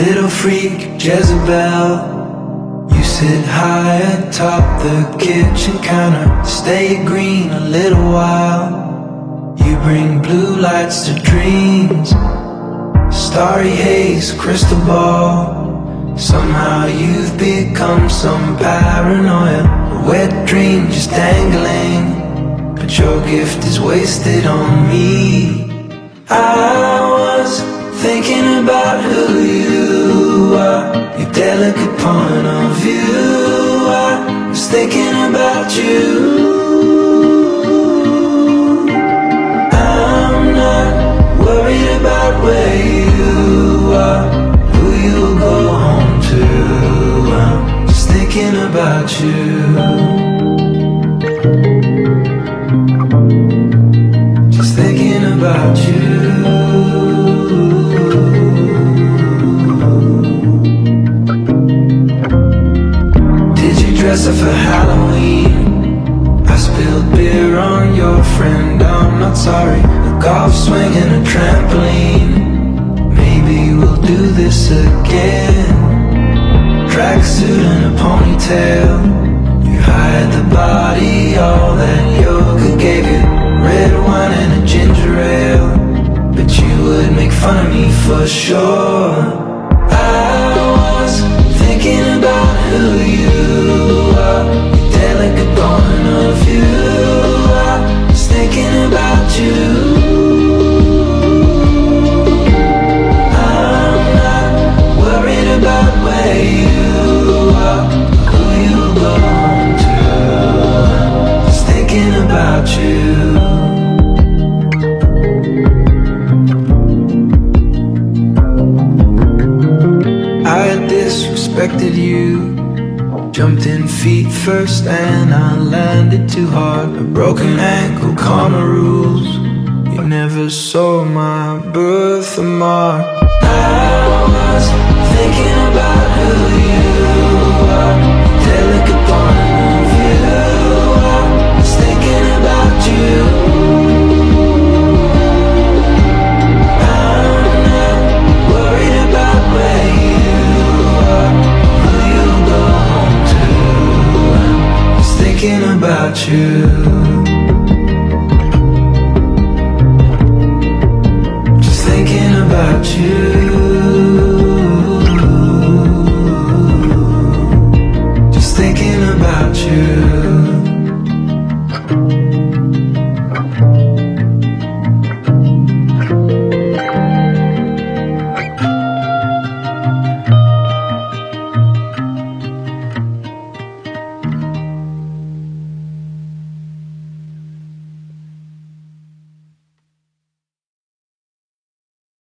little freak Jezebel. You sit high atop the kitchen counter, stay green a little while. You bring blue lights to dreams, starry haze, crystal ball. Somehow you've become some paranoia, a wet dream just dangling, but your gift is wasted on me. I was thinking about who you are, your delicate point of view. I was thinking about you. I'm not worried about where you are, who you'll go home to. I'm just thinking about you. Just thinking about you. Did you dress up for Halloween? I spilled beer on your friend, I'm not sorry. A golf swing and a trampoline, maybe we'll do this again. Tracksuit and a ponytail, you hide the body, all that yoga gave you. Red wine and a ginger ale, but you would make fun of me for sure. I was thinking about who you are, your delicate point of view. I was thinking about you. I'm not worried about where you are, who you go home to. Just thinking about you. I disrespected you, jumped in feet first and I landed too hard. A broken ankle, karma rules. You never saw my birthmark. I was thinking about who you are, delicate point of